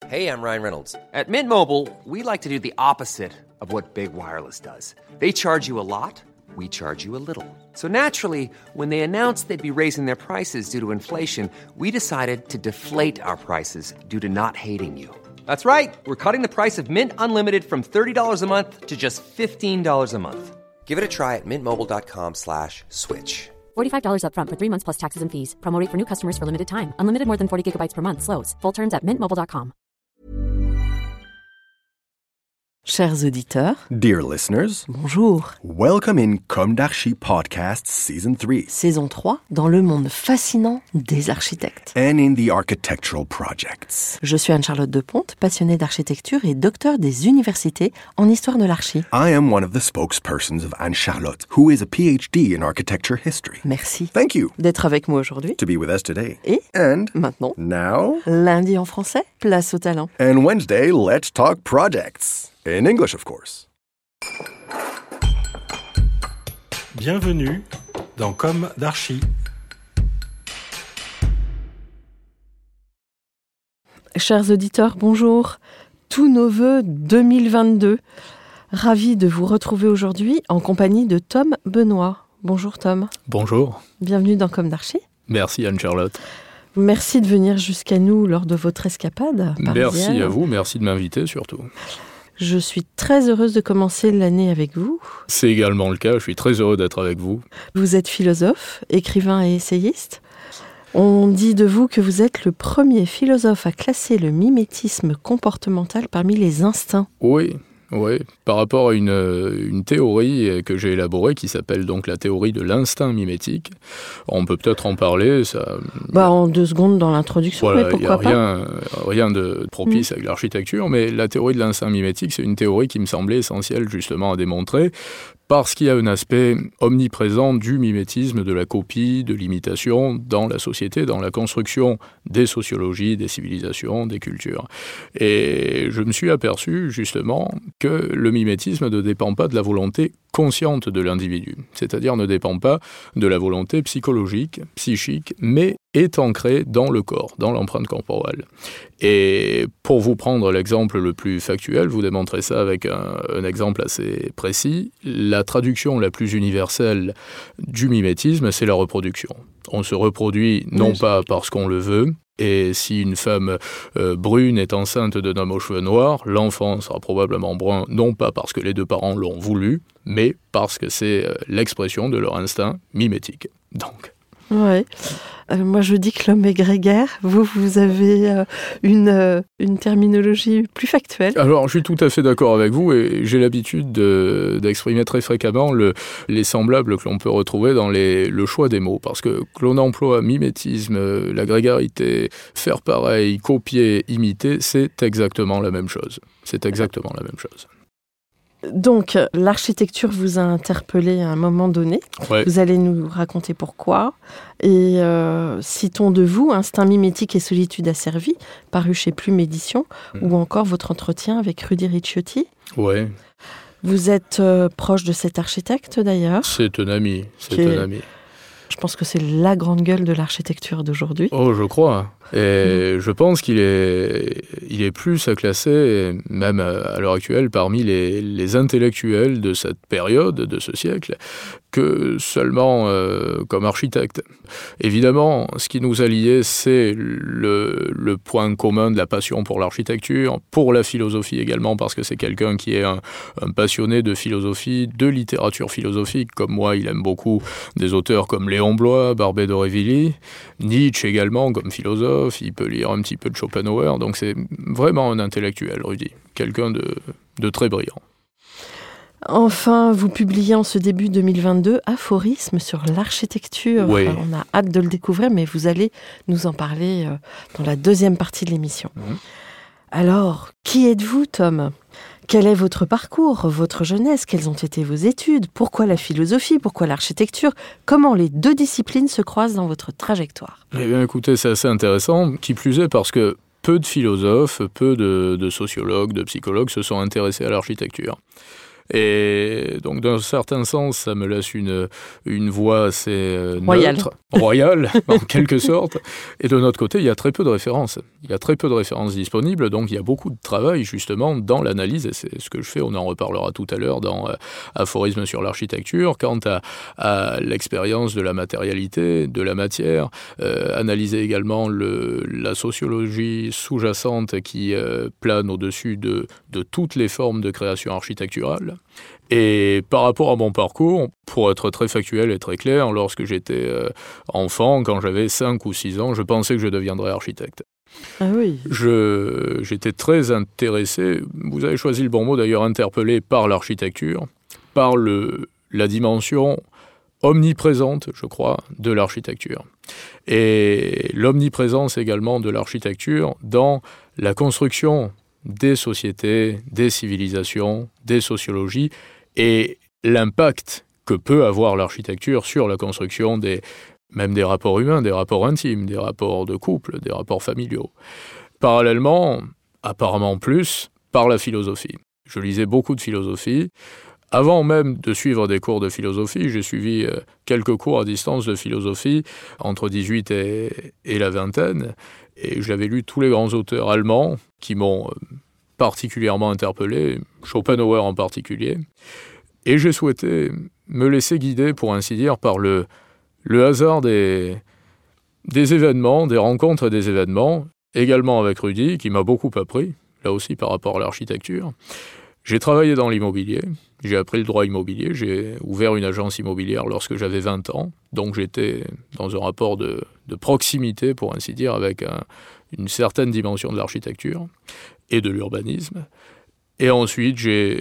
Hey, I'm Ryan Reynolds. At Mint Mobile, we like to do the opposite of what Big Wireless does. They charge you a lot, we charge you a little. So naturally, when they announced they'd be raising their prices due to inflation, we decided to deflate our prices due to not hating you. That's right. We're cutting the price of Mint Unlimited from $30 a month to just $15 a month. Give it a try at mintmobile.com/switch. $45 up front for 3 months plus taxes and fees. Promo rate for new customers for limited time. Unlimited more than 40 gigabytes per month. Slows full terms at mintmobile.com. Chers auditeurs, dear listeners, bonjour. Welcome in Comme d'Archi Podcast Season 3. Saison 3, dans le monde fascinant des architectes. And in the architectural projects. Je suis Anne-Charlotte Deponte, passionnée d'architecture et docteur des universités en histoire de l'archi. I am one of the spokespersons of Anne-Charlotte, who is a PhD in architecture history. Merci. Thank you. D'être avec moi aujourd'hui. To be with us today. Et And maintenant, now, lundi en français, place au talent. And Wednesday, let's talk projects. In English, of course. Bienvenue dans Comme d'Archi. Chers auditeurs, bonjour. Tous nos vœux 2022. Ravi de vous retrouver aujourd'hui en compagnie de Tom Benoît. Bonjour Tom. Bonjour. Bienvenue dans Comme d'Archi. Merci Anne-Charlotte. Merci de venir jusqu'à nous lors de votre escapade parisienne. Merci à vous, merci de m'inviter surtout. Je suis très heureuse de commencer l'année avec vous. C'est également le cas, je suis très heureux d'être avec vous. Vous êtes philosophe, écrivain et essayiste. On dit de vous que vous êtes le premier philosophe à classer le mimétisme comportemental parmi les instincts. Oui, par rapport à une théorie que j'ai élaborée qui s'appelle donc la théorie de l'instinct mimétique. On peut peut-être en parler. En 2 secondes dans l'introduction, voilà, mais pourquoi pas. Rien de propice avec l'architecture, mais la théorie de l'instinct mimétique, c'est une théorie qui me semblait essentielle justement à démontrer, parce qu'il y a un aspect omniprésent du mimétisme, de la copie, de l'imitation dans la société, dans la construction des sociologies, des civilisations, des cultures. Et je me suis aperçu justement que le mimétisme ne dépend pas de la volonté consciente de l'individu, c'est-à-dire ne dépend pas de la volonté psychologique, psychique, mais est ancré dans le corps, dans l'empreinte corporelle. Et pour vous prendre l'exemple le plus factuel, vous démontrez ça avec un exemple assez précis. La traduction la plus universelle du mimétisme, c'est la reproduction. On se reproduit non pas parce qu'on le veut, et si une femme brune est enceinte d'un homme aux cheveux noirs, l'enfant sera probablement brun, non pas parce que les 2 parents l'ont voulu, mais parce que c'est l'expression de leur instinct mimétique. Donc. Ouais. Moi, je dis que l'homme est grégaire. Vous avez une terminologie plus factuelle. Alors, je suis tout à fait d'accord avec vous et j'ai l'habitude d'exprimer très fréquemment les semblables que l'on peut retrouver dans le choix des mots. Parce que l'on emploie mimétisme, la grégarité, faire pareil, copier, imiter, c'est exactement la même chose. Donc, l'architecture vous a interpellé à un moment donné. Ouais. Vous allez nous raconter pourquoi. Et citons de vous Instinct mimétique et solitude asservie, paru chez Plume Édition, ou encore votre entretien avec Rudy Ricciotti. Ouais. Vous êtes proche de cet architecte d'ailleurs. C'est un ami. Je pense que c'est la grande gueule de l'architecture d'aujourd'hui. Oh, je crois. Et je pense qu'il est plus à classer, même à l'heure actuelle, parmi les intellectuels de cette période, de ce siècle, que seulement comme architecte. Évidemment, ce qui nous a liés, c'est le point commun de la passion pour l'architecture, pour la philosophie également, parce que c'est quelqu'un qui est un passionné de philosophie, de littérature philosophique, comme moi. Il aime beaucoup des auteurs comme Léon Bloy, Barbey d'Aurevilly, Nietzsche également comme philosophe. Il peut lire un petit peu de Schopenhauer, donc c'est vraiment un intellectuel, Rudy, quelqu'un de très brillant. Enfin, vous publiez en ce début 2022 Aphorismes sur l'architecture. Oui. On a hâte de le découvrir, mais vous allez nous en parler dans la 2e partie de l'émission. Alors, qui êtes-vous, Tom ? Quel est votre parcours, votre jeunesse ? Quelles ont été vos études ? Pourquoi la philosophie ? Pourquoi l'architecture ? Comment les 2 disciplines se croisent dans votre trajectoire ? Eh bien, écoutez, c'est assez intéressant. Qui plus est parce que peu de philosophes, peu de sociologues, de psychologues se sont intéressés à l'architecture. Et donc, d'un certain sens, ça me laisse une voix assez Royale, en quelque sorte. Et de notre côté, il y a très peu de références. Il y a très peu de références disponibles, donc il y a beaucoup de travail, justement, dans l'analyse, et c'est ce que je fais, on en reparlera tout à l'heure dans Aphorisme sur l'architecture, quant à l'expérience de la matérialité, de la matière, analyser également la sociologie sous-jacente qui plane au-dessus de toutes les formes de création architecturale. Et par rapport à mon parcours, pour être très factuel et très clair, lorsque j'étais enfant, quand j'avais 5 ou 6 ans, je pensais que je deviendrais architecte. Ah oui. J'étais très intéressé, vous avez choisi le bon mot d'ailleurs, interpellé par l'architecture, par la dimension omniprésente, je crois, de l'architecture. Et l'omniprésence également de l'architecture dans la construction des sociétés, des civilisations, des sociologies, et l'impact que peut avoir l'architecture sur la construction même des rapports humains, des rapports intimes, des rapports de couple, des rapports familiaux. Parallèlement, apparemment plus, par la philosophie. Je lisais beaucoup de philosophie. Avant même de suivre des cours de philosophie, j'ai suivi quelques cours à distance de philosophie entre 18 et la vingtaine, et j'avais lu tous les grands auteurs allemands qui m'ont particulièrement interpellé, Schopenhauer en particulier, et j'ai souhaité me laisser guider, pour ainsi dire, par le hasard des événements, des rencontres et des événements, également avec Rudy, qui m'a beaucoup appris, là aussi par rapport à l'architecture. J'ai travaillé dans l'immobilier, j'ai appris le droit immobilier, j'ai ouvert une agence immobilière lorsque j'avais 20 ans, donc j'étais dans un rapport de proximité, pour ainsi dire, avec une certaine dimension de l'architecture et de l'urbanisme. Et ensuite,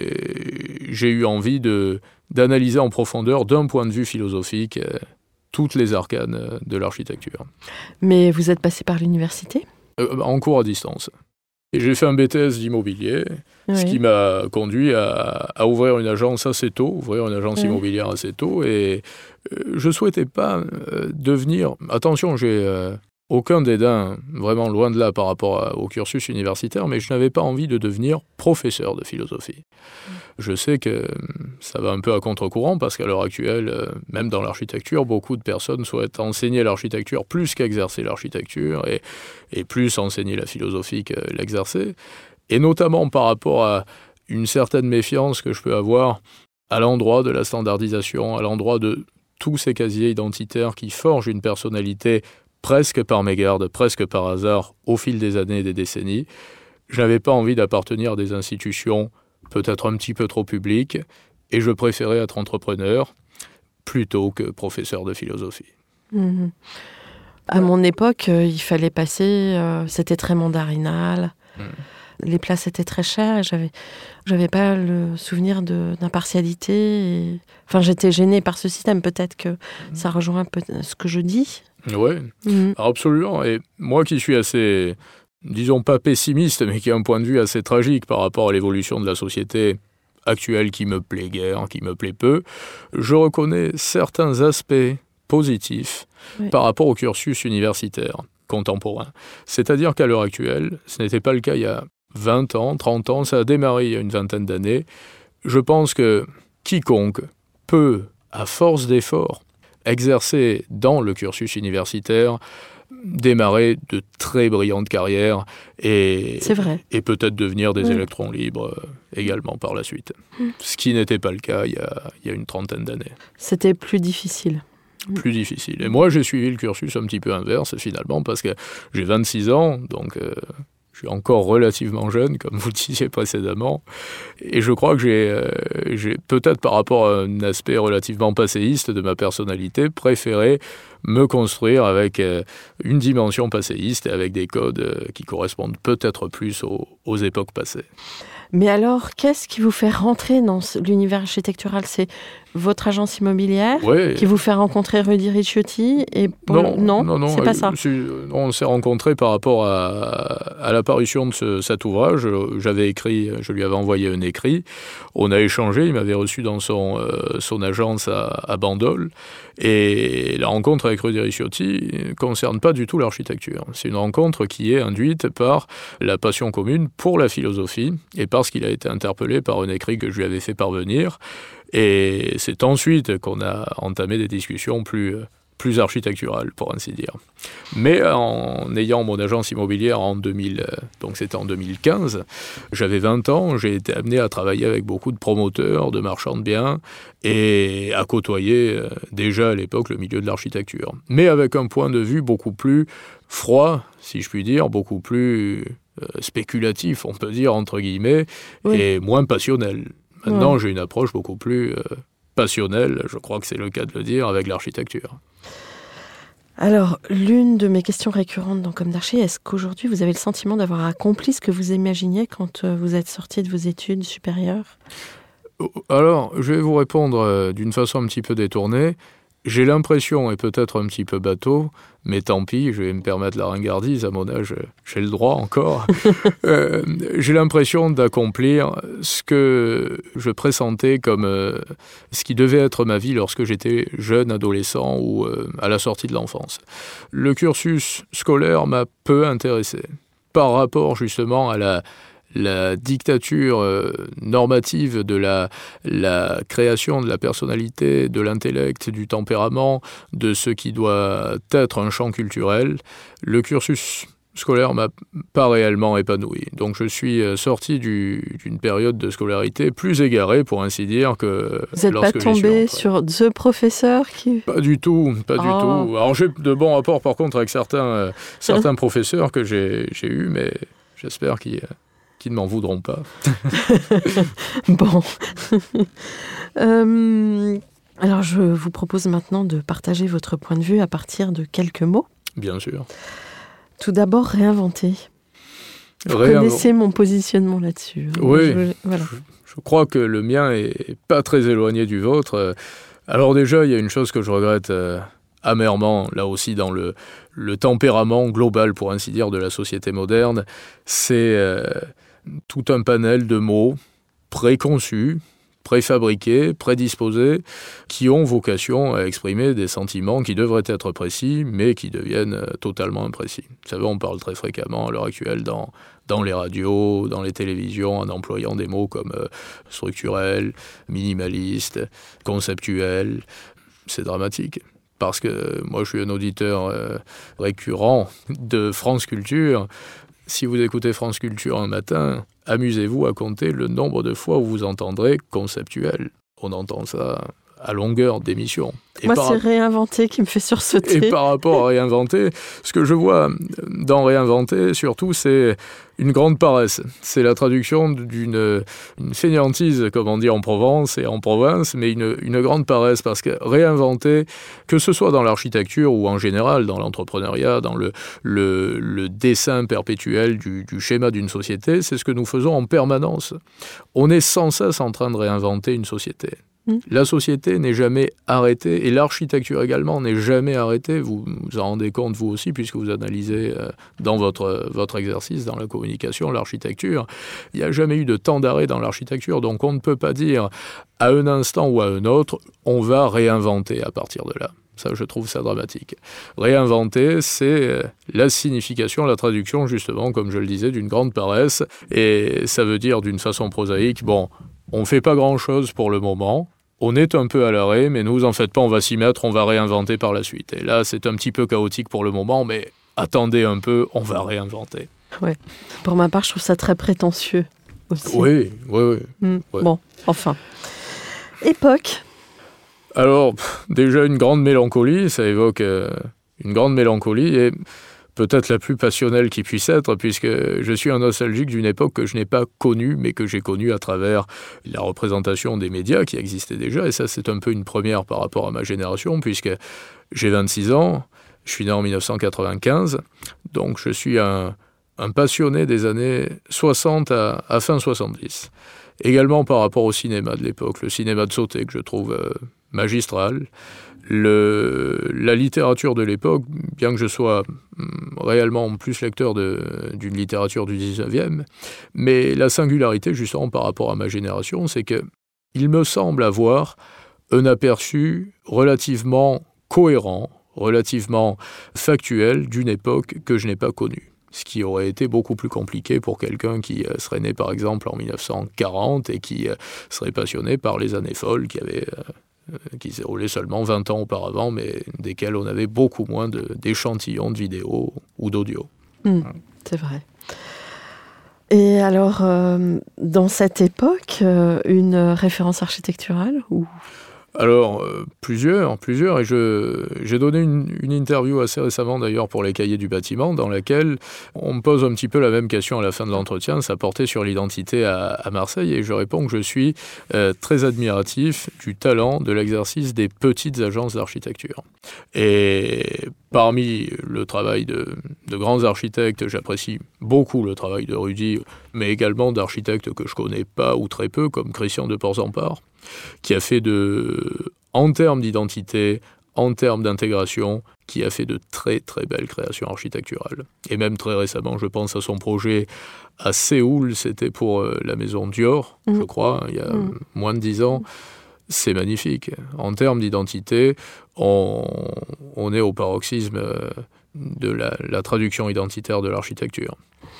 j'ai eu envie d'analyser en profondeur, d'un point de vue philosophique, toutes les arcanes de l'architecture. Mais vous êtes passé par l'université ? En cours à distance. Et j'ai fait un BTS d'immobilier, ce qui m'a conduit à ouvrir une agence assez tôt, immobilière assez tôt. Et je ne souhaitais pas devenir... Attention, j'ai aucun dédain, vraiment loin de là par rapport au cursus universitaire, mais je n'avais pas envie de devenir professeur de philosophie. Je sais que ça va un peu à contre-courant, parce qu'à l'heure actuelle, même dans l'architecture, beaucoup de personnes souhaitent enseigner l'architecture plus qu'exercer l'architecture, et plus enseigner la philosophie que l'exercer, et notamment par rapport à une certaine méfiance que je peux avoir à l'endroit de la standardisation, à l'endroit de tous ces casiers identitaires qui forgent une personnalité presque par mégarde, presque par hasard, au fil des années et des décennies. Je n'avais pas envie d'appartenir à des institutions peut-être un petit peu trop publiques, et je préférais être entrepreneur plutôt que professeur de philosophie. Mmh. À mon époque, il fallait passer, c'était très mandarinal. Les places étaient très chères, et j'avais pas le souvenir d'impartialité. Enfin, j'étais gênée par ce système. Peut-être que ça rejoint un peu ce que je dis. Oui, absolument. Et moi qui suis assez, disons pas pessimiste, mais qui a un point de vue assez tragique par rapport à l'évolution de la société actuelle qui me plaît guère, qui me plaît peu, je reconnais certains aspects positifs par rapport au cursus universitaire contemporain. C'est-à-dire qu'à l'heure actuelle, ce n'était pas le cas il y a 20 ans, 30 ans, ça a démarré il y a une vingtaine d'années. Je pense que quiconque peut, à force d'efforts, exercer dans le cursus universitaire, démarrer de très brillantes carrières et peut-être devenir des électrons libres également par la suite. Ce qui n'était pas le cas il y a une trentaine d'années. C'était plus difficile. Plus difficile. Et moi, j'ai suivi le cursus un petit peu inverse, finalement, parce que j'ai 26 ans, donc je suis encore relativement jeune, comme vous le disiez précédemment. Et je crois que j'ai peut-être par rapport à un aspect relativement passéiste de ma personnalité, préféré me construire avec une dimension passéiste et avec des codes qui correspondent peut-être plus aux époques passées. Mais alors, qu'est-ce qui vous fait rentrer dans l'univers architectural ? C'est votre agence immobilière Ouais. qui vous fait rencontrer Rudy Ricciotti et Non, c'est pas ça. On s'est rencontrés par rapport à l'apparition de cet ouvrage. J'avais écrit, je lui avais envoyé un écrit. On a échangé, il m'avait reçu dans son agence à Bandol. Et la rencontre avec Rudy Ricciotti ne concerne pas du tout l'architecture. C'est une rencontre qui est induite par la passion commune pour la philosophie et parce qu'il a été interpellé par un écrit que je lui avais fait parvenir. Et c'est ensuite qu'on a entamé des discussions plus architecturales, pour ainsi dire. Mais en ayant mon agence immobilière donc c'était en 2015, j'avais 20 ans, j'ai été amené à travailler avec beaucoup de promoteurs, de marchands de biens, et à côtoyer déjà à l'époque le milieu de l'architecture. Mais avec un point de vue beaucoup plus froid, si je puis dire, beaucoup plus spéculatif, on peut dire, entre guillemets, oui. Et moins passionnel. Maintenant, j'ai une approche beaucoup plus passionnelle, je crois que c'est le cas de le dire, avec l'architecture. Alors, l'une de mes questions récurrentes dans Comme d'Archi, est-ce qu'aujourd'hui vous avez le sentiment d'avoir accompli ce que vous imaginiez quand vous êtes sorti de vos études supérieures ? Alors, je vais vous répondre d'une façon un petit peu détournée. J'ai l'impression, et peut-être un petit peu bateau, mais tant pis, je vais me permettre la ringardise, à mon âge, j'ai le droit encore. J'ai l'impression d'accomplir ce que je pressentais comme ce qui devait être ma vie lorsque j'étais jeune, adolescent ou à la sortie de l'enfance. Le cursus scolaire m'a peu intéressé par rapport justement à la dictature normative de la création de la personnalité, de l'intellect, du tempérament, de ce qui doit être un champ culturel. Le cursus scolaire m'a pas réellement épanoui. Donc je suis sorti d'une période de scolarité plus égarée, pour ainsi dire, que vous n'êtes pas tombé sur ce professeur qui... Pas du tout, pas du tout. Alors j'ai de bons rapports par contre avec certains professeurs que j'ai eus, mais j'espère qu'ils ne m'en voudront pas. Bon. Alors, je vous propose maintenant de partager votre point de vue à partir de quelques mots. Bien sûr. Tout d'abord, réinventer. Vous connaissez mon positionnement là-dessus. Oui, je crois que le mien est pas très éloigné du vôtre. Alors déjà, il y a une chose que je regrette amèrement, là aussi dans le tempérament global, pour ainsi dire, de la société moderne, c'est tout un panel de mots préconçus, préfabriqués, prédisposés, qui ont vocation à exprimer des sentiments qui devraient être précis, mais qui deviennent totalement imprécis. Vous savez, on parle très fréquemment à l'heure actuelle dans les radios, dans les télévisions, en employant des mots comme structurel, minimaliste, conceptuel. C'est dramatique. Parce que moi, je suis un auditeur récurrent de France Culture. Si vous écoutez France Culture un matin, amusez-vous à compter le nombre de fois où vous entendrez conceptuel. On entend ça à longueur d'émission. Moi, c'est réinventer qui me fait sursauter. Et par rapport à réinventer, ce que je vois dans réinventer, surtout, c'est une grande paresse. C'est la traduction d'une fainéantise, comme on dit en Provence et en province, mais une grande paresse, parce que réinventer, que ce soit dans l'architecture ou en général dans l'entrepreneuriat, dans le dessin perpétuel du schéma d'une société, c'est ce que nous faisons en permanence. On est sans cesse en train de réinventer une société. La société n'est jamais arrêtée, et l'architecture également n'est jamais arrêtée. Vous vous en rendez compte, vous aussi, puisque vous analysez dans votre exercice, dans la communication, l'architecture. Il n'y a jamais eu de temps d'arrêt dans l'architecture, donc on ne peut pas dire à un instant ou à un autre, on va réinventer à partir de là. Ça, je trouve ça dramatique. Réinventer, c'est la signification, la traduction, justement, comme je le disais, d'une grande paresse, et ça veut dire d'une façon prosaïque, bon, on ne fait pas grand-chose pour le moment. On est un peu à l'arrêt, mais ne vous en faites pas, on va s'y mettre, on va réinventer par la suite. Et là, c'est un petit peu chaotique pour le moment, mais attendez un peu, on va réinventer. Ouais. Pour ma part, je trouve ça très prétentieux aussi. Oui. Ouais. Bon, enfin. Époque. Alors, déjà une grande mélancolie, ça évoque une grande mélancolie, et peut-être la plus passionnelle qui puisse être, puisque je suis un nostalgique d'une époque que je n'ai pas connue, mais que j'ai connue à travers la représentation des médias qui existaient déjà, et ça c'est un peu une première par rapport à ma génération, puisque j'ai 26 ans, je suis né en 1995, donc je suis un un passionné des années 60 à fin 70. Également par rapport au cinéma de l'époque, le cinéma de Sauté que je trouve magistral. La littérature de l'époque, bien que je sois réellement plus lecteur d'une littérature du 19e, mais la singularité justement par rapport à ma génération, c'est qu'il me semble avoir un aperçu relativement cohérent, relativement factuel d'une époque que je n'ai pas connue. Ce qui aurait été beaucoup plus compliqué pour quelqu'un qui serait né par exemple en 1940 et qui serait passionné par les années folles qui s'est déroulé seulement 20 ans auparavant, mais desquels on avait beaucoup moins d'échantillons de vidéos ou d'audio. C'est vrai. Et alors, dans cette époque, une référence architecturale ou... Alors, plusieurs, et j'ai donné une interview assez récemment d'ailleurs pour les Cahiers du bâtiment, dans laquelle on me pose un petit peu la même question à la fin de l'entretien, ça portait sur l'identité à Marseille, et je réponds que je suis très admiratif du talent de l'exercice des petites agences d'architecture. Et parmi le travail de grands architectes, j'apprécie beaucoup le travail de Rudy, mais également d'architectes que je connais pas ou très peu, comme Christian de Porzampar, qui a fait en termes d'identité, en termes d'intégration, qui a fait de très très belles créations architecturales. Et même très récemment, je pense à son projet à Séoul, c'était pour la maison Dior, je crois, il y a moins de 10 ans. C'est magnifique. En termes d'identité, on est au paroxysme de la traduction identitaire de l'architecture.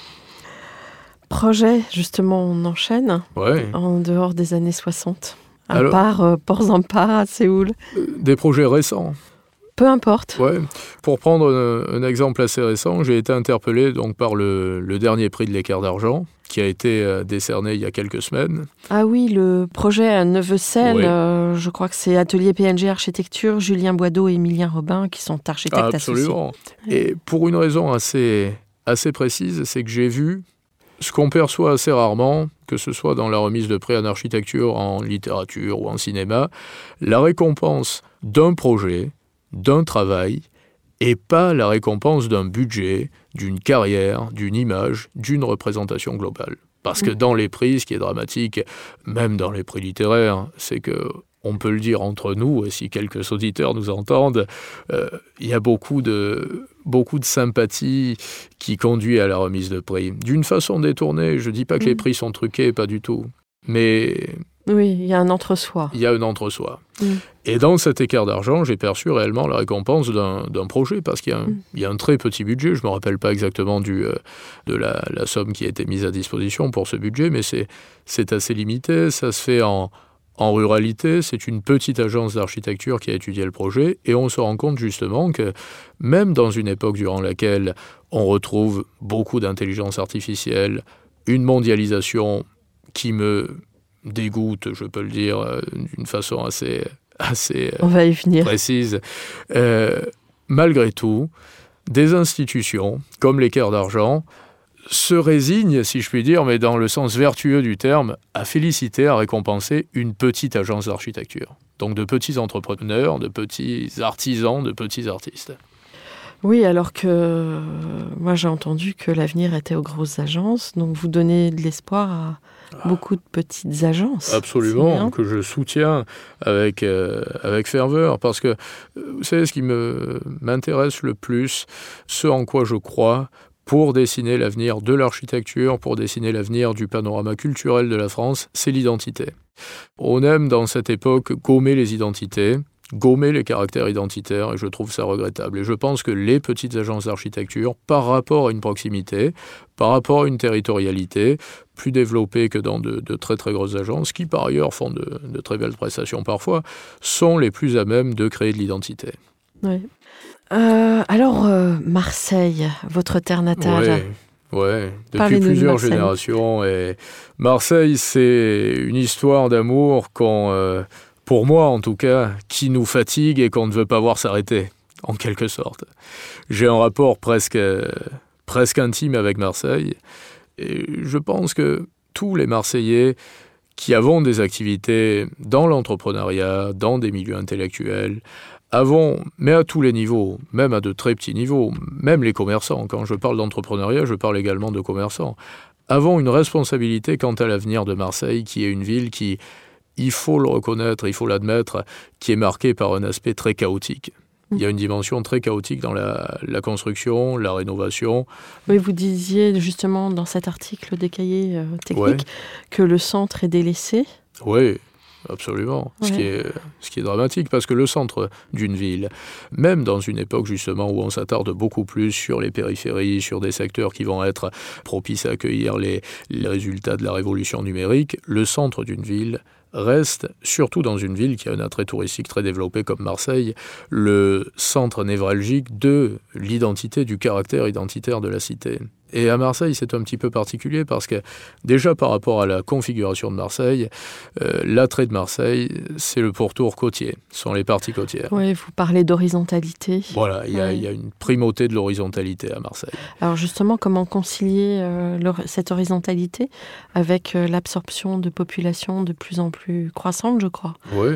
Projet, justement, on enchaîne en dehors des années 60. À part Porzampar à Séoul. Des projets récents. Peu importe. Ouais. Pour prendre un exemple assez récent, j'ai été interpellé donc, par le dernier prix de l'Équerre d'Argent, qui a été décerné il y a quelques semaines. Ah oui, le projet à Neuvecelle, je crois que c'est Atelier PNG Architecture, Julien Boideau et Emilien Robin, qui sont architectes Absolument. associés. Et pour une raison assez précise, c'est que j'ai vu ce qu'on perçoit assez rarement, que ce soit dans la remise de prix en architecture, en littérature ou en cinéma, la récompense d'un projet, d'un travail, et pas la récompense d'un budget, d'une carrière, d'une image, d'une représentation globale. Parce que dans les prix, ce qui est dramatique, même dans les prix littéraires, c'est que, on peut le dire entre nous, et si quelques auditeurs nous entendent, il y a beaucoup de sympathie qui conduit à la remise de prix. D'une façon détournée, je ne dis pas que les prix sont truqués, pas du tout. Mais... Oui, il y a un entre-soi. Il y a un entre-soi. Et dans cet Équerre d'Argent, j'ai perçu réellement la récompense d'un projet, parce qu'il y a un très petit budget. Je ne me rappelle pas exactement de la somme qui a été mise à disposition pour ce budget, mais c'est assez limité. Ça se fait en ruralité, c'est une petite agence d'architecture qui a étudié le projet, et on se rend compte justement que même dans une époque durant laquelle on retrouve beaucoup d'intelligence artificielle, une mondialisation qui me dégoûte, je peux le dire d'une façon assez on va y venir. Précise, malgré tout, des institutions comme l'Équerre d'Argent se résigne, si je puis dire, mais dans le sens vertueux du terme, à féliciter, à récompenser une petite agence d'architecture. Donc de petits entrepreneurs, de petits artisans, de petits artistes. Oui, alors que moi j'ai entendu que l'avenir était aux grosses agences, donc vous donnez de l'espoir à beaucoup de petites agences. Absolument, que je soutiens avec ferveur, parce que vous savez ce qui m'intéresse le plus, ce en quoi je crois, pour dessiner l'avenir de l'architecture, pour dessiner l'avenir du panorama culturel de la France, c'est l'identité. On aime dans cette époque gommer les identités, gommer les caractères identitaires, et je trouve ça regrettable. Et je pense que les petites agences d'architecture, par rapport à une proximité, par rapport à une territorialité, plus développée que dans de très très grosses agences, qui par ailleurs font de très belles prestations parfois, sont les plus à même de créer de l'identité. Oui. Alors, Marseille, votre terre natale. Oui, depuis plusieurs générations. Et Marseille, c'est une histoire d'amour pour moi en tout cas, qui nous fatigue et qu'on ne veut pas voir s'arrêter, en quelque sorte. J'ai un rapport presque intime avec Marseille. Et je pense que tous les Marseillais qui avons des activités dans l'entrepreneuriat, dans des milieux intellectuels, avons, mais à tous les niveaux, même à de très petits niveaux, même les commerçants, quand je parle d'entrepreneuriat, je parle également de commerçants, avons une responsabilité quant à l'avenir de Marseille, qui est une ville qui, il faut le reconnaître, il faut l'admettre, qui est marquée par un aspect très chaotique. Il y a une dimension très chaotique dans la construction, la rénovation. Oui, vous disiez justement dans cet article des cahiers techniques que le centre est délaissé. Oui, absolument. Ouais. Ce qui est dramatique, parce que le centre d'une ville, même dans une époque justement où on s'attarde beaucoup plus sur les périphéries, sur des secteurs qui vont être propices à accueillir les résultats de la révolution numérique, le centre d'une ville reste, surtout dans une ville qui a un attrait touristique très développé comme Marseille, le centre névralgique de l'identité, du caractère identitaire de la cité. Et à Marseille, c'est un petit peu particulier parce que déjà par rapport à la configuration de Marseille, l'attrait de Marseille, c'est le pourtour côtier, ce sont les parties côtières. Oui, vous parlez d'horizontalité. Voilà, il y a une primauté de l'horizontalité à Marseille. Alors justement, comment concilier cette horizontalité avec l'absorption de populations de plus en plus croissante, je crois. Oui,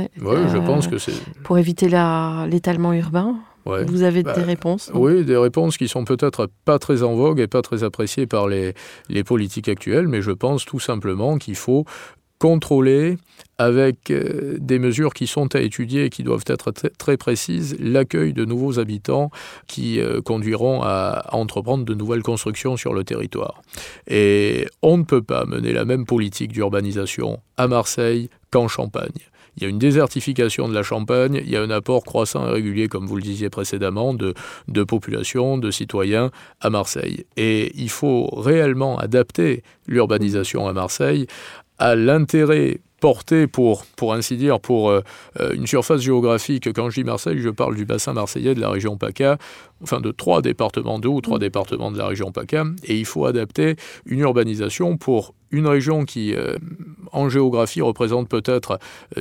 je pense que c'est... Pour éviter l'étalement urbain. Ouais. Vous avez des réponses? Oui, des réponses qui sont peut-être pas très en vogue et pas très appréciées par les politiques actuelles, mais je pense tout simplement qu'il faut contrôler avec des mesures qui sont à étudier et qui doivent être très précises, l'accueil de nouveaux habitants qui conduiront à entreprendre de nouvelles constructions sur le territoire. Et on ne peut pas mener la même politique d'urbanisation à Marseille qu'en Champagne. Il y a une désertification de la Champagne, il y a un apport croissant et régulier, comme vous le disiez précédemment, de population, de citoyens à Marseille. Et il faut réellement adapter l'urbanisation à Marseille à l'intérêt porté pour ainsi dire, pour une surface géographique. Quand je dis Marseille, je parle du bassin marseillais, de la région PACA, enfin de 3 départements, 2 ou 3 départements de la région PACA, et il faut adapter une urbanisation pour une région qui, en géographie, représente peut-être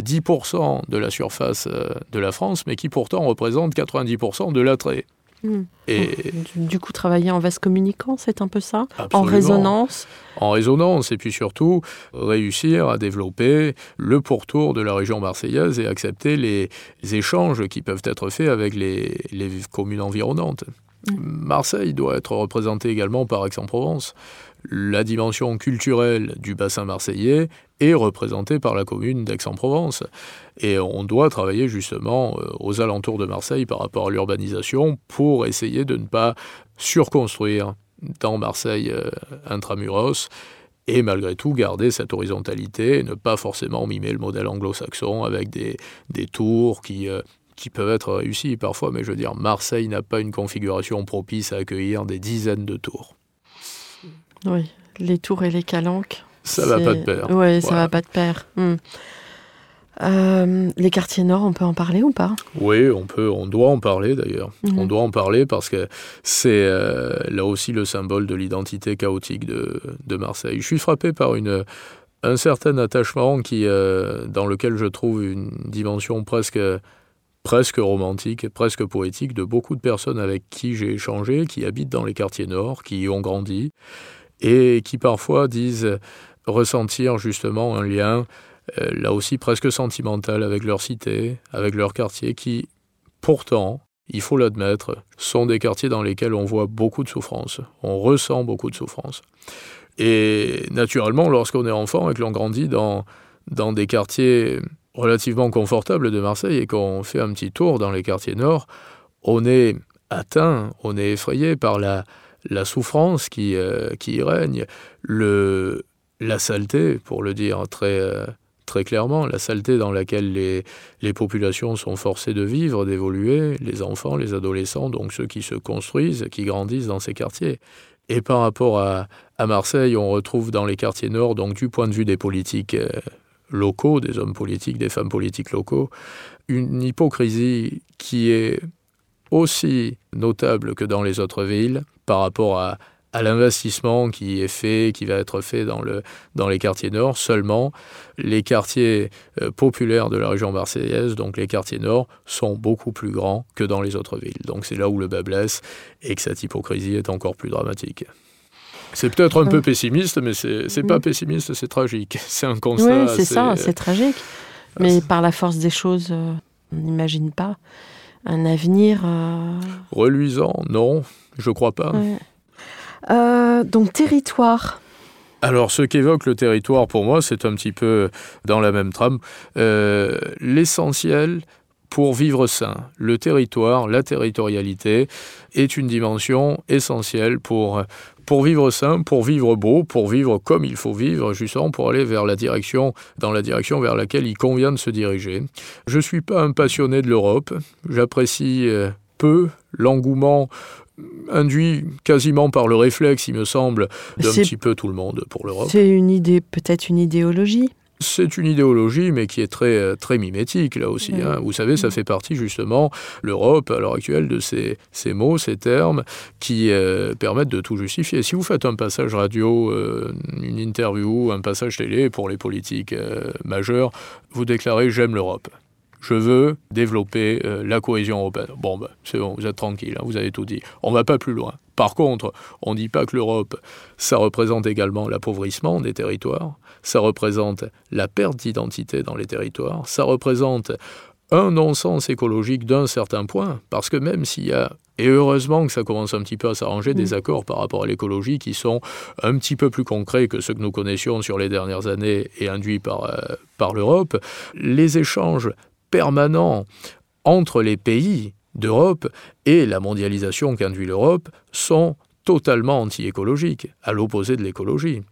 10% de la surface de la France, mais qui pourtant représente 90% de l'attrait. Et du coup, travailler en vase communicant, c'est un peu ça? Absolument. En résonance? En résonance, et puis surtout, réussir à développer le pourtour de la région marseillaise et accepter les échanges qui peuvent être faits avec les communes environnantes. Marseille doit être représentée également par Aix-en-Provence. La dimension culturelle du bassin marseillais est représentée par la commune d'Aix-en-Provence. Et on doit travailler justement aux alentours de Marseille par rapport à l'urbanisation pour essayer de ne pas surconstruire dans Marseille intramuros et malgré tout garder cette horizontalité et ne pas forcément mimer le modèle anglo-saxon avec des tours qui peuvent être réussies parfois. Mais je veux dire, Marseille n'a pas une configuration propice à accueillir des dizaines de tours. Oui, les tours et les calanques. Ça va pas de pair. Oui, ça va pas de pair. Les quartiers nord, on peut en parler ou pas? Oui, on doit en parler d'ailleurs. On doit en parler parce que c'est là aussi le symbole de l'identité chaotique de Marseille. Je suis frappé par un certain attachement dans lequel je trouve une dimension presque romantique, presque poétique de beaucoup de personnes avec qui j'ai échangé, qui habitent dans les quartiers nord, qui y ont grandi et qui parfois disent ressentir justement un lien là aussi presque sentimental avec leur cité, avec leur quartier, qui pourtant, il faut l'admettre, sont des quartiers dans lesquels on voit beaucoup de souffrance, on ressent beaucoup de souffrance. Et naturellement, lorsqu'on est enfant et que l'on grandit dans des quartiers relativement confortables de Marseille et qu'on fait un petit tour dans les quartiers nord, on est atteint, on est effrayé par la souffrance qui y règne, la saleté, pour le dire très clairement, la saleté dans laquelle les populations sont forcées de vivre, d'évoluer, les enfants, les adolescents, donc ceux qui se construisent, qui grandissent dans ces quartiers. Et par rapport à Marseille, on retrouve dans les quartiers nord, donc du point de vue des politiques locaux, des hommes politiques, des femmes politiques locaux, une hypocrisie qui est aussi notable que dans les autres villes par rapport à l'investissement qui va être fait dans les quartiers nord. Seulement, les quartiers populaires de la région marseillaise, donc les quartiers nord, sont beaucoup plus grands que dans les autres villes. Donc c'est là où le bât blesse et que cette hypocrisie est encore plus dramatique. C'est peut-être un peu pessimiste, mais c'est pas pessimiste, c'est tragique. C'est un constat. Oui, c'est ça, c'est tragique. Mais par la force des choses... On n'imagine pas un avenir... Reluisant, non, je crois pas. Ouais. Donc, territoire. Alors, ce qu'évoque le territoire, pour moi, c'est un petit peu dans la même trame. L'essentiel pour vivre sain, le territoire, la territorialité, est une dimension essentielle pour vivre sain, pour vivre beau, pour vivre comme il faut vivre, justement pour aller dans la direction vers laquelle il convient de se diriger. Je ne suis pas un passionné de l'Europe. J'apprécie peu l'engouement induit quasiment par le réflexe, il me semble, d'un petit peu tout le monde pour l'Europe. C'est une idée, peut-être une idéologie. C'est une idéologie, mais qui est très, très mimétique, là aussi. Hein. Vous savez, ça fait partie, justement, l'Europe, à l'heure actuelle, de ces mots, ces termes, qui permettent de tout justifier. Si vous faites un passage radio, une interview, un passage télé pour les politiques majeurs, vous déclarez « J'aime l'Europe ». Je veux développer la cohésion européenne. Bon, c'est bon, vous êtes tranquille, hein, vous avez tout dit. On ne va pas plus loin. Par contre, on ne dit pas que l'Europe, ça représente également l'appauvrissement des territoires, ça représente la perte d'identité dans les territoires, ça représente un non-sens écologique d'un certain point, parce que même s'il y a, et heureusement que ça commence un petit peu à s'arranger, des accords par rapport à l'écologie qui sont un petit peu plus concrets que ceux que nous connaissions sur les dernières années et induits par l'Europe, les échanges permanents entre les pays d'Europe et la mondialisation qu'induit l'Europe sont totalement anti-écologiques, à l'opposé de l'écologie.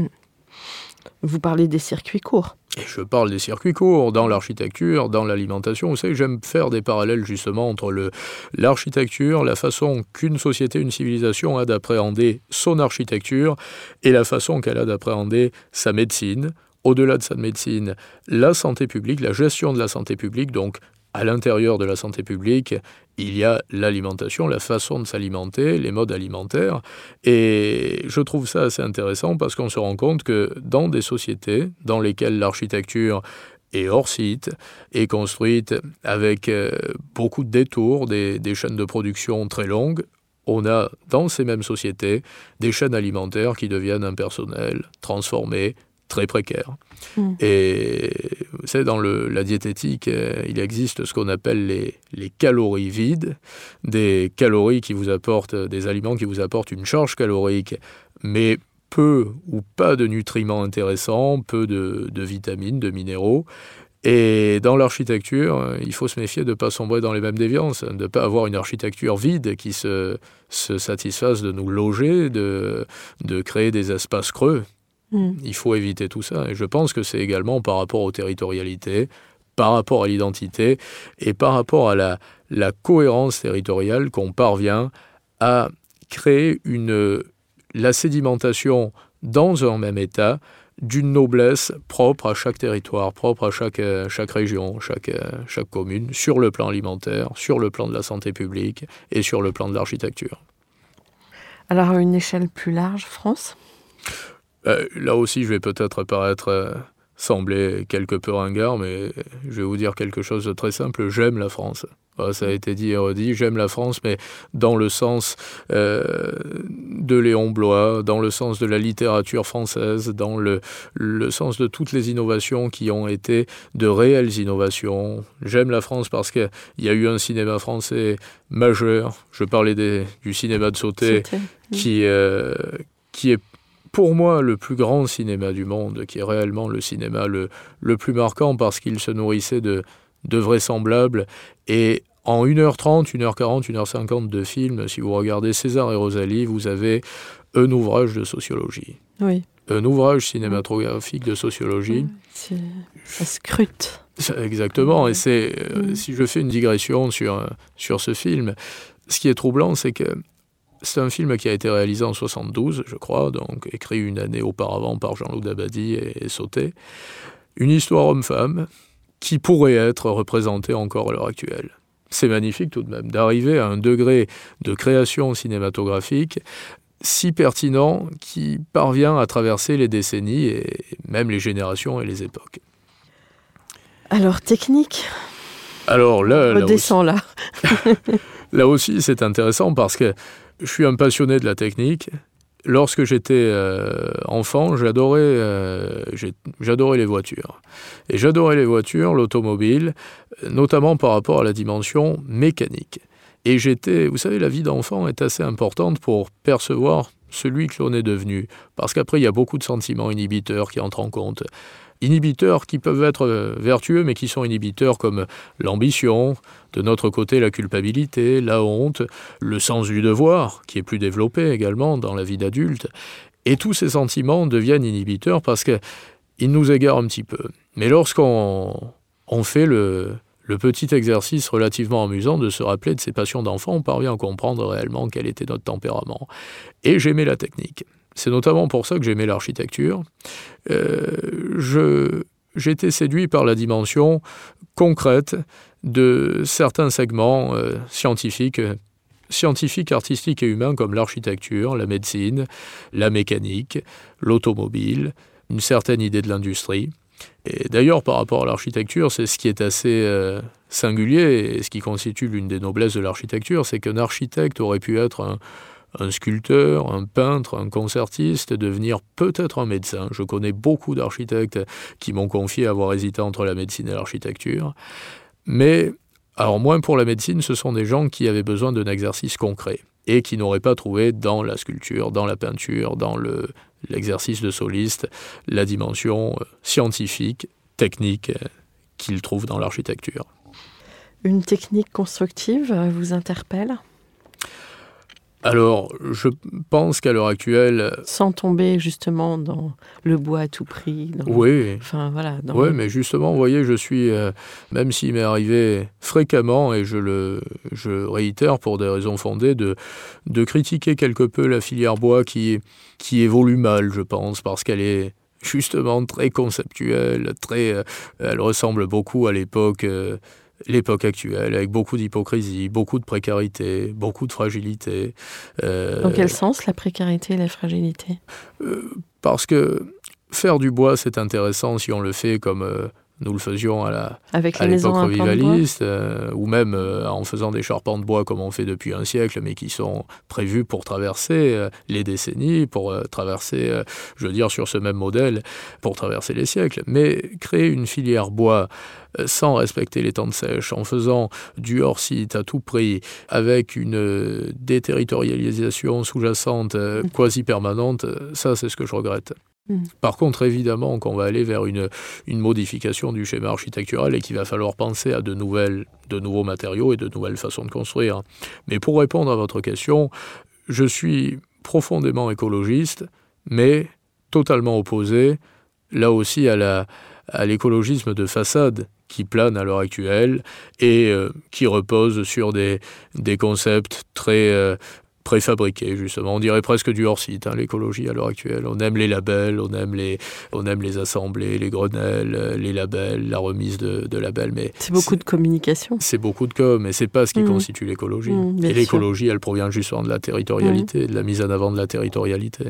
Vous parlez des circuits courts. Et je parle des circuits courts, dans l'architecture, dans l'alimentation. Vous savez, j'aime faire des parallèles justement entre l'architecture, la façon qu'une société, une civilisation a d'appréhender son architecture et la façon qu'elle a d'appréhender sa médecine. Au-delà de sa médecine, la santé publique, la gestion de la santé publique, donc à l'intérieur de la santé publique, il y a l'alimentation, la façon de s'alimenter, les modes alimentaires. Et je trouve ça assez intéressant parce qu'on se rend compte que dans des sociétés dans lesquelles l'architecture est hors site, est construite avec beaucoup de détours, des chaînes de production très longues, on a dans ces mêmes sociétés des chaînes alimentaires qui deviennent impersonnelles, transformées, très précaires. Et vous savez, dans la diététique, il existe ce qu'on appelle les calories vides, des calories qui vous apportent, des aliments qui vous apportent une charge calorique, mais peu ou pas de nutriments intéressants, peu de vitamines, de minéraux. Et dans l'architecture, il faut se méfier de ne pas sombrer dans les mêmes déviances, de ne pas avoir une architecture vide qui se satisfasse de nous loger, de créer des espaces creux. Il faut éviter tout ça. Et je pense que c'est également par rapport aux territorialités, par rapport à l'identité et par rapport à la cohérence territoriale qu'on parvient à créer la sédimentation dans un même état d'une noblesse propre à chaque territoire, propre à chaque région, chaque commune, sur le plan alimentaire, sur le plan de la santé publique et sur le plan de l'architecture. Alors, à une échelle plus large, France ? Là aussi, je vais peut-être sembler quelque peu ringard, mais je vais vous dire quelque chose de très simple. J'aime la France. Ça a été dit et redit. J'aime la France, mais dans le sens de Léon Bloy, dans le sens de la littérature française, dans le sens de toutes les innovations qui ont été de réelles innovations. J'aime la France parce qu'il y a eu un cinéma français majeur. Je parlais du cinéma de Sauté, qui est pour moi, le plus grand cinéma du monde, qui est réellement le cinéma le plus marquant parce qu'il se nourrissait de vraisemblables. Et en 1h30, 1h40, 1h50 de film, si vous regardez César et Rosalie, vous avez un ouvrage de sociologie. Oui. Un ouvrage cinématographique de sociologie. Ça scrute. Exactement. Et si je fais une digression sur ce film, ce qui est troublant, c'est que c'est un film qui a été réalisé en 1972, je crois, donc écrit une année auparavant par Jean-Luc Dabadi et Sauté. Une histoire homme-femme qui pourrait être représentée encore à l'heure actuelle. C'est magnifique tout de même d'arriver à un degré de création cinématographique si pertinent qui parvient à traverser les décennies et même les générations et les époques. Alors, technique ? Alors là redescends là. Là aussi, c'est intéressant parce que je suis un passionné de la technique. Lorsque j'étais enfant, j'adorais les voitures. Et j'adorais les voitures, l'automobile, notamment par rapport à la dimension mécanique. Et vous savez, la vie d'enfant est assez importante pour percevoir celui que l'on est devenu. Parce qu'après, il y a beaucoup de sentiments inhibiteurs qui entrent en compte. Inhibiteurs qui peuvent être vertueux, mais qui sont inhibiteurs comme l'ambition, de notre côté la culpabilité, la honte, le sens du devoir, qui est plus développé également dans la vie d'adulte. Et tous ces sentiments deviennent inhibiteurs parce qu'ils nous égarent un petit peu. Mais lorsqu'on fait le petit exercice relativement amusant de se rappeler de ses passions d'enfant, on parvient à comprendre réellement quel était notre tempérament. Et j'aimais la technique. C'est notamment pour ça que j'aimais l'architecture. J'étais séduit par la dimension concrète de certains segments scientifiques, artistiques et humains comme l'architecture, la médecine, la mécanique, l'automobile, une certaine idée de l'industrie. Et d'ailleurs, par rapport à l'architecture, c'est ce qui est assez singulier et ce qui constitue l'une des noblesses de l'architecture, c'est qu'un architecte aurait pu être un sculpteur, un peintre, un concertiste, devenir peut-être un médecin. Je connais beaucoup d'architectes qui m'ont confié avoir hésité entre la médecine et l'architecture. Mais, alors moins pour la médecine, ce sont des gens qui avaient besoin d'un exercice concret et qui n'auraient pas trouvé dans la sculpture, dans la peinture, dans l'exercice de soliste, la dimension scientifique, technique qu'ils trouvent dans l'architecture. Une technique constructive vous interpelle ? Alors, je pense qu'à l'heure actuelle... Sans tomber justement dans le bois à tout prix. Oui. Enfin, voilà. Oui, mais justement, vous voyez, je suis... même s'il m'est arrivé fréquemment, et je réitère pour des raisons fondées, de critiquer quelque peu la filière bois qui évolue mal, je pense, parce qu'elle est justement très conceptuelle, elle ressemble beaucoup à l'époque actuelle, avec beaucoup d'hypocrisie, beaucoup de précarité, beaucoup de fragilité. Dans quel sens, la précarité et la fragilité ? Parce que faire du bois, c'est intéressant si on le fait comme nous le faisions à l'époque revivaliste, ou même en faisant des charpents de bois comme on fait depuis un siècle, mais qui sont prévus pour traverser les décennies, pour traverser, je veux dire, sur ce même modèle, pour traverser les siècles. Mais créer une filière bois sans respecter les temps de sèche, en faisant du hors-site à tout prix, avec une déterritorialisation sous-jacente quasi-permanente, ça c'est ce que je regrette. Par contre, évidemment qu'on va aller vers une modification du schéma architectural et qu'il va falloir penser à de nouveaux matériaux et de nouvelles façons de construire. Mais pour répondre à votre question, je suis profondément écologiste, mais totalement opposé, là aussi, à l'écologisme de façade qui plane à l'heure actuelle et qui repose sur des concepts très préfabriqués, justement. On dirait presque du hors-site, l'écologie à l'heure actuelle. On aime les labels, on aime les assemblées, les grenelles, les labels, la remise de labels. Mais c'est beaucoup de communication. C'est beaucoup de com, mais c'est pas ce qui constitue l'écologie. Et l'écologie, elle provient justement de la territorialité, de la mise en avant de la territorialité.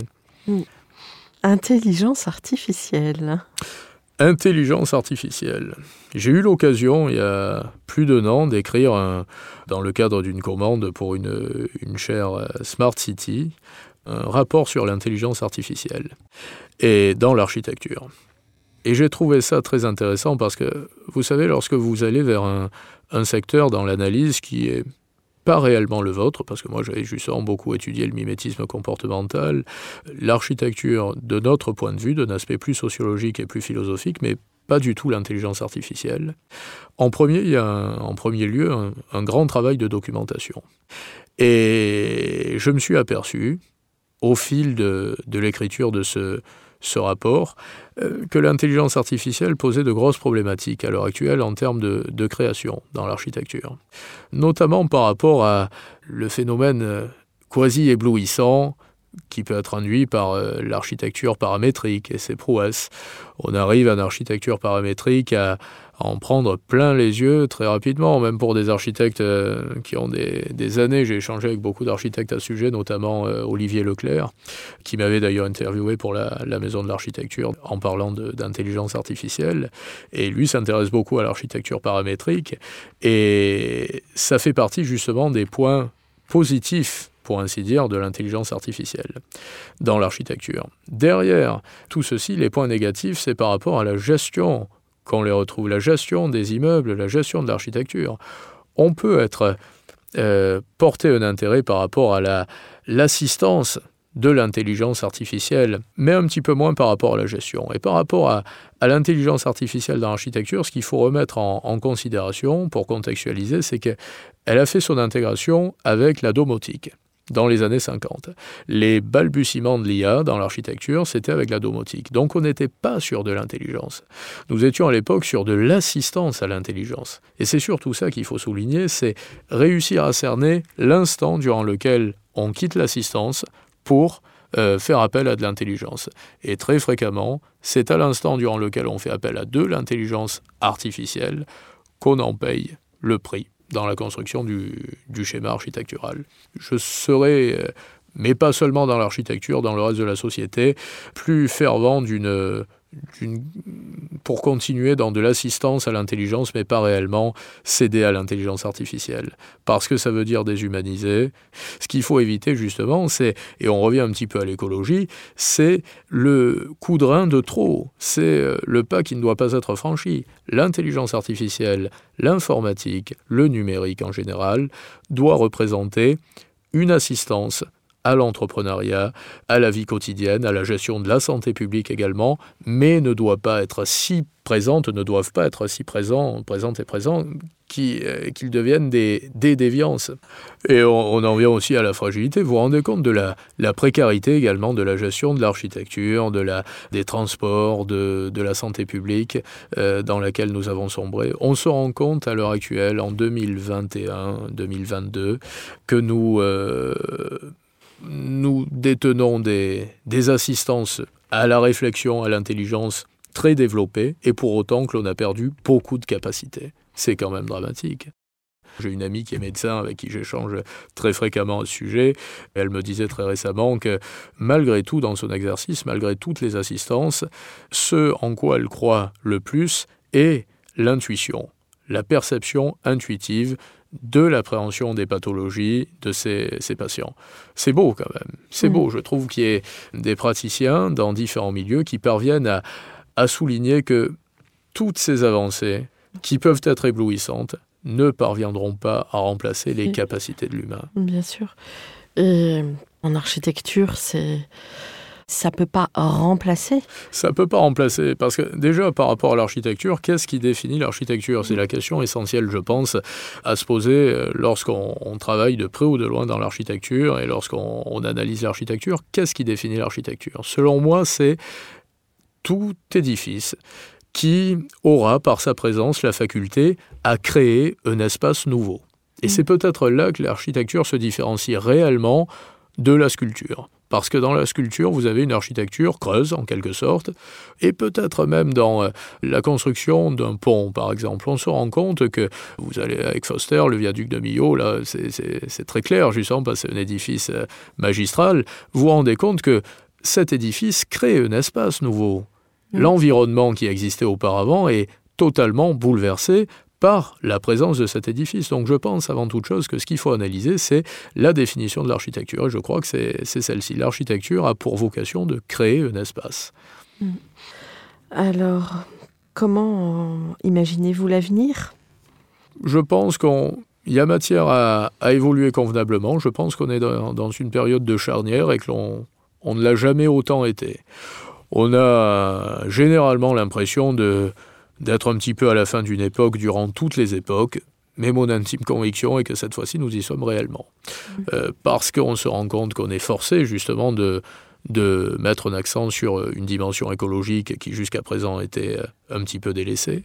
Intelligence artificielle. Intelligence artificielle. J'ai eu l'occasion, il y a plus d'1 an, d'écrire, dans le cadre d'une commande pour une chaire Smart City, un rapport sur l'intelligence artificielle et dans l'architecture. Et j'ai trouvé ça très intéressant parce que, vous savez, lorsque vous allez vers un secteur dans l'analyse qui est pas réellement le vôtre, parce que moi j'avais justement beaucoup étudié le mimétisme comportemental, l'architecture de notre point de vue, d'un aspect plus sociologique et plus philosophique, mais pas du tout l'intelligence artificielle. En premier lieu, un grand travail de documentation. Et je me suis aperçu, au fil de l'écriture de ce rapport, que l'intelligence artificielle posait de grosses problématiques à l'heure actuelle en termes de création dans l'architecture. Notamment par rapport à le phénomène quasi-éblouissant qui peut être induit par l'architecture paramétrique et ses prouesses. On arrive à une architecture paramétrique à en prendre plein les yeux très rapidement, même pour des architectes qui ont des années. J'ai échangé avec beaucoup d'architectes à ce sujet, notamment Olivier Leclerc, qui m'avait d'ailleurs interviewé pour la Maison de l'Architecture en parlant d'intelligence artificielle. Et lui s'intéresse beaucoup à l'architecture paramétrique. Et ça fait partie justement des points positifs pour ainsi dire, de l'intelligence artificielle dans l'architecture. Derrière tout ceci, les points négatifs, c'est par rapport à la gestion qu'on les retrouve, la gestion des immeubles, la gestion de l'architecture. On peut être porter un intérêt par rapport à l'assistance de l'intelligence artificielle, mais un petit peu moins par rapport à la gestion. Et par rapport à l'intelligence artificielle dans l'architecture, ce qu'il faut remettre en considération pour contextualiser, c'est qu'elle a fait son intégration avec la domotique dans les années 50. Les balbutiements de l'IA dans l'architecture, c'était avec la domotique. Donc on n'était pas sur de l'intelligence. Nous étions à l'époque sur de l'assistance à l'intelligence. Et c'est surtout ça qu'il faut souligner, c'est réussir à cerner l'instant durant lequel on quitte l'assistance pour faire appel à de l'intelligence. Et très fréquemment, c'est à l'instant durant lequel on fait appel à de l'intelligence artificielle qu'on en paye le prix dans la construction du schéma architectural. Je serais, mais pas seulement dans l'architecture, dans le reste de la société, plus fervent pour continuer dans de l'assistance à l'intelligence, mais pas réellement céder à l'intelligence artificielle. Parce que ça veut dire déshumaniser. Ce qu'il faut éviter, justement, et on revient un petit peu à l'écologie, c'est le coup de rein de trop. C'est le pas qui ne doit pas être franchi. L'intelligence artificielle, l'informatique, le numérique en général, doit représenter une assistance à l'entrepreneuriat, à la vie quotidienne, à la gestion de la santé publique également, mais ne doivent pas être si présents qu'ils deviennent des déviances. Et on en vient aussi à la fragilité. Vous vous rendez compte de la précarité également de la gestion de l'architecture, des transports, de la santé publique dans laquelle nous avons sombré. On se rend compte à l'heure actuelle, en 2021-2022, que nous détenons des assistances à la réflexion, à l'intelligence très développées, et pour autant que l'on a perdu beaucoup de capacités. C'est quand même dramatique. J'ai une amie qui est médecin avec qui j'échange très fréquemment à ce sujet. Elle me disait très récemment que malgré tout dans son exercice, malgré toutes les assistances, ce en quoi elle croit le plus est l'intuition, la perception intuitive de l'appréhension des pathologies de ces patients. C'est beau quand même, c'est beau. Je trouve qu'il y ait des praticiens dans différents milieux qui parviennent à souligner que toutes ces avancées, qui peuvent être éblouissantes, ne parviendront pas à remplacer les capacités de l'humain. Bien sûr. Et en architecture, ça peut pas remplacer. Ça peut pas remplacer, parce que déjà par rapport à l'architecture, qu'est-ce qui définit l'architecture ? C'est la question essentielle, je pense, à se poser lorsqu'on travaille de près ou de loin dans l'architecture et lorsqu'on analyse l'architecture. Qu'est-ce qui définit l'architecture ? Selon moi, c'est tout édifice qui aura par sa présence la faculté à créer un espace nouveau. Et c'est peut-être là que l'architecture se différencie réellement de la sculpture. Parce que dans la sculpture, vous avez une architecture creuse, en quelque sorte, et peut-être même dans la construction d'un pont, par exemple. On se rend compte que vous allez avec Foster, le viaduc de Millau, là, c'est très clair, justement, parce que c'est un édifice magistral. Vous vous rendez compte que cet édifice crée un espace nouveau. L'environnement qui existait auparavant est totalement bouleversé par la présence de cet édifice. Donc je pense avant toute chose que ce qu'il faut analyser, c'est la définition de l'architecture. Et je crois que c'est celle-ci. L'architecture a pour vocation de créer un espace. Alors, comment imaginez-vous l'avenir ? Je pense qu'il y a matière à évoluer convenablement. Je pense qu'on est dans une période de charnière et que on ne l'a jamais autant été. On a généralement l'impression d'être un petit peu à la fin d'une époque durant toutes les époques, mais mon intime conviction est que cette fois-ci, nous y sommes réellement. Parce qu'on se rend compte qu'on est forcé justement de mettre un accent sur une dimension écologique qui jusqu'à présent était un petit peu délaissée.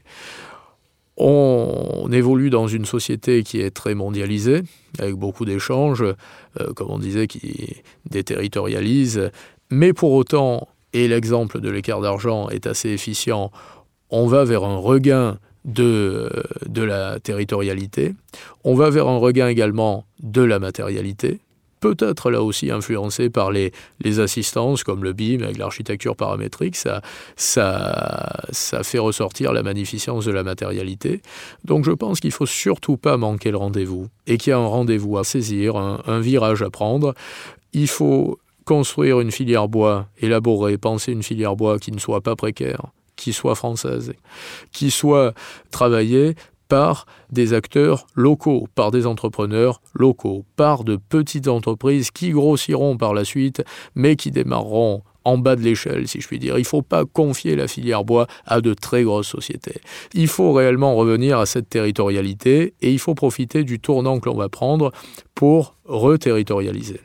On évolue dans une société qui est très mondialisée, avec beaucoup d'échanges, comme on disait, qui déterritorialise, mais pour autant, et l'exemple de l'écart d'argent est assez efficient, on va vers un regain de la territorialité, on va vers un regain également de la matérialité, peut-être là aussi influencé par les assistances comme le BIM avec l'architecture paramétrique, ça fait ressortir la magnificence de la matérialité. Donc je pense qu'il ne faut surtout pas manquer le rendez-vous et qu'il y a un rendez-vous à saisir, un virage à prendre. Il faut construire une filière bois, élaborer, penser une filière bois qui ne soit pas précaire, qui soit française, qui soit travaillée par des acteurs locaux, par des entrepreneurs locaux, par de petites entreprises qui grossiront par la suite, mais qui démarreront en bas de l'échelle, si je puis dire. Il ne faut pas confier la filière bois à de très grosses sociétés. Il faut réellement revenir à cette territorialité et il faut profiter du tournant que l'on va prendre pour reterritorialiser.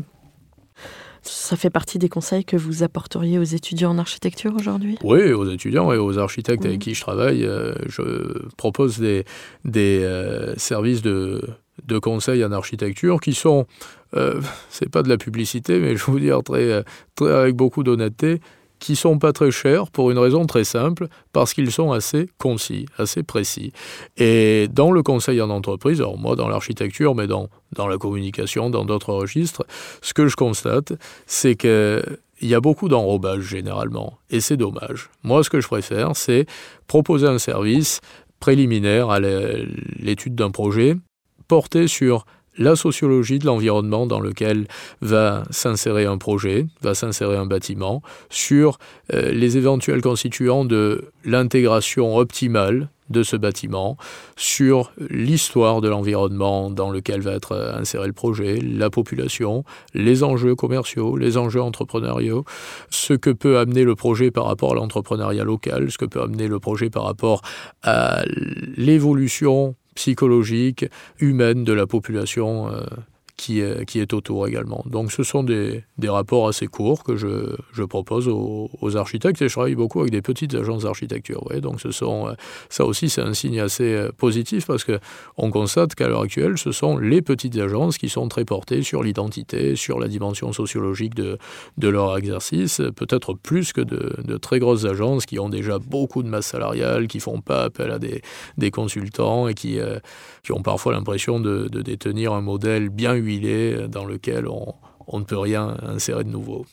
Ça fait partie des conseils que vous apporteriez aux étudiants en architecture aujourd'hui ? Oui, aux étudiants et aux architectes avec qui je travaille, je propose des services de conseil en architecture qui sont, c'est pas de la publicité, mais je vais vous dire très, avec beaucoup d'honnêteté, qui sont pas très chers pour une raison très simple, parce qu'ils sont assez concis, assez précis. Et dans le conseil en entreprise, alors moi dans l'architecture, mais dans la communication, dans d'autres registres, ce que je constate, c'est qu'il y a beaucoup d'enrobage généralement, et c'est dommage. Moi, ce que je préfère, c'est proposer un service préliminaire à l'étude d'un projet, porté sur la sociologie de l'environnement dans lequel va s'insérer un projet, va s'insérer un bâtiment, sur les éventuels constituants de l'intégration optimale de ce bâtiment, sur l'histoire de l'environnement dans lequel va être inséré le projet, la population, les enjeux commerciaux, les enjeux entrepreneuriaux, ce que peut amener le projet par rapport à l'entrepreneuriat local, ce que peut amener le projet par rapport à l'évolution psychologique, humaine de la population qui est autour également. Donc ce sont des rapports assez courts que je propose aux architectes et je travaille beaucoup avec des petites agences d'architecture. Ouais. Donc ça aussi c'est un signe assez positif parce qu'on constate qu'à l'heure actuelle ce sont les petites agences qui sont très portées sur l'identité, sur la dimension sociologique de leur exercice, peut-être plus que de très grosses agences qui ont déjà beaucoup de masse salariale, qui font pas appel à des consultants et qui ont parfois l'impression de détenir un modèle bien huilé dans lequel on ne peut rien insérer de nouveau.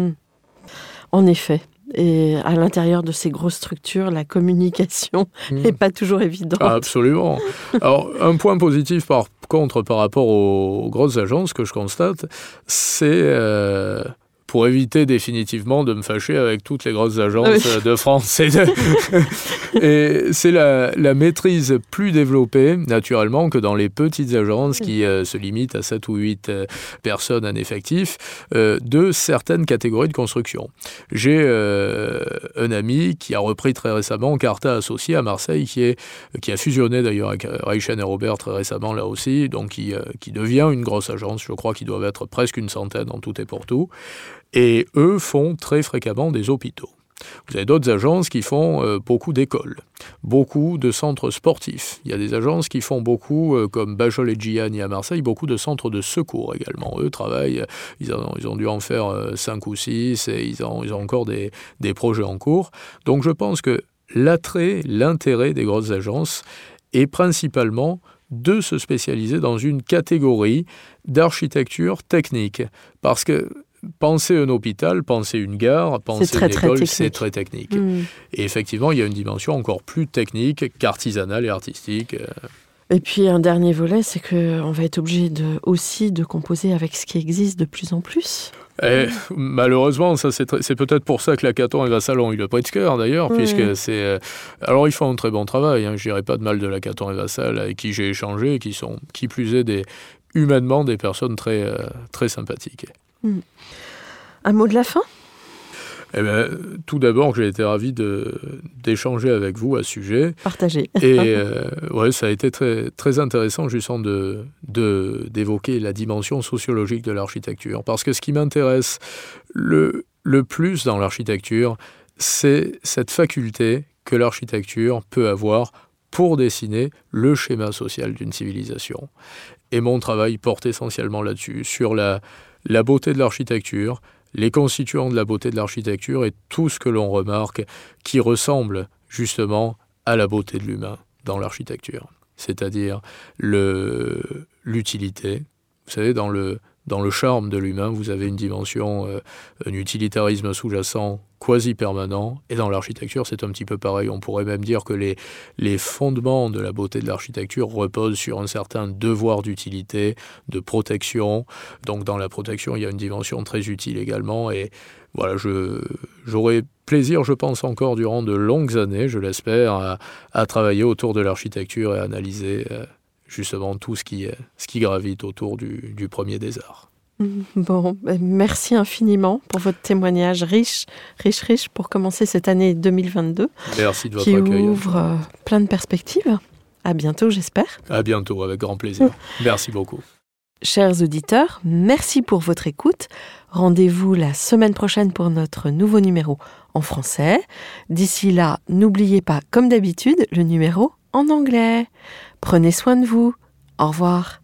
En effet. Et à l'intérieur de ces grosses structures, la communication n'est pas toujours évidente. Absolument. Alors, un point positif par contre par rapport aux grosses agences que je constate, c'est pour éviter définitivement de me fâcher avec toutes les grosses agences de France. Et c'est la maîtrise plus développée, naturellement, que dans les petites agences qui se limitent à 7 ou 8 personnes en effectif, de certaines catégories de construction. J'ai un ami qui a repris très récemment Carta Associés à Marseille, qui a fusionné d'ailleurs avec Reichen et Robert très récemment là aussi, donc qui devient une grosse agence. Je crois qu'ils doivent être presque une centaine en tout et pour tout. Et eux font très fréquemment des hôpitaux. Vous avez d'autres agences qui font beaucoup d'écoles, beaucoup de centres sportifs. Il y a des agences qui font beaucoup, comme Bajol et Gianni à Marseille, beaucoup de centres de secours également. Eux travaillent, ils ont dû en faire 5 ou 6 et ils ont encore des projets en cours. Donc je pense que l'intérêt des grosses agences est principalement de se spécialiser dans une catégorie d'architecture technique. Parce que penser un hôpital, penser une gare, penser une école, c'est très technique. Et effectivement, il y a une dimension encore plus technique qu'artisanale et artistique. Et puis un dernier volet, c'est qu'on va être obligé aussi de composer avec ce qui existe de plus en plus. Et malheureusement, ça c'est peut-être pour ça que la Caton et Vassal ont eu le prix de cœur d'ailleurs, puisque c'est... Alors ils font un très bon travail, je dirais pas de mal de la Caton et Vassal avec qui j'ai échangé, qui sont, qui plus est, humainement des personnes très, très sympathiques. Un mot de la fin ? Tout d'abord, j'ai été ravi d'échanger avec vous à ce sujet. Partagé. Et ça a été très, très intéressant justement d'évoquer la dimension sociologique de l'architecture. Parce que ce qui m'intéresse le plus dans l'architecture, c'est cette faculté que l'architecture peut avoir pour dessiner le schéma social d'une civilisation. Et mon travail porte essentiellement là-dessus, sur la beauté de l'architecture, les constituants de la beauté de l'architecture et tout ce que l'on remarque qui ressemble justement à la beauté de l'humain dans l'architecture. C'est-à-dire l'utilité. Vous savez, dans dans le charme de l'humain, vous avez une dimension, un utilitarisme sous-jacent quasi permanent. Et dans l'architecture, c'est un petit peu pareil. On pourrait même dire que les fondements de la beauté de l'architecture reposent sur un certain devoir d'utilité, de protection. Donc dans la protection, il y a une dimension très utile également. Et voilà, j'aurai plaisir, je pense, encore durant de longues années, je l'espère, à travailler autour de l'architecture et à analyser justement tout ce qui gravite autour du premier des arts. Bon, merci infiniment pour votre témoignage riche pour commencer cette année 2022. Merci de votre accueil. Qui ouvre plein de perspectives. À bientôt, j'espère. À bientôt, avec grand plaisir. Merci beaucoup. Chers auditeurs, merci pour votre écoute. Rendez-vous la semaine prochaine pour notre nouveau numéro en français. D'ici là, n'oubliez pas, comme d'habitude, le numéro en anglais. Prenez soin de vous. Au revoir.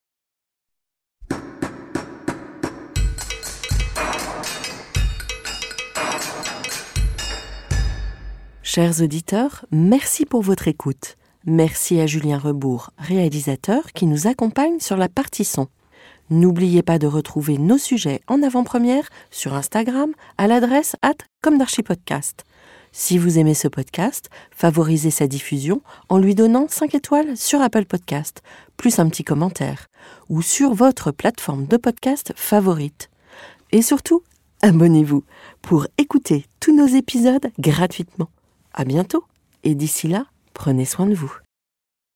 Chers auditeurs, merci pour votre écoute. Merci à Julien Rebourg, réalisateur, qui nous accompagne sur la partie son. N'oubliez pas de retrouver nos sujets en avant-première sur Instagram à l'adresse @commedarchipodcast. Si vous aimez ce podcast, favorisez sa diffusion en lui donnant 5 étoiles sur Apple Podcast, plus un petit commentaire, ou sur votre plateforme de podcast favorite. Et surtout, abonnez-vous pour écouter tous nos épisodes gratuitement. À bientôt, et d'ici là, prenez soin de vous.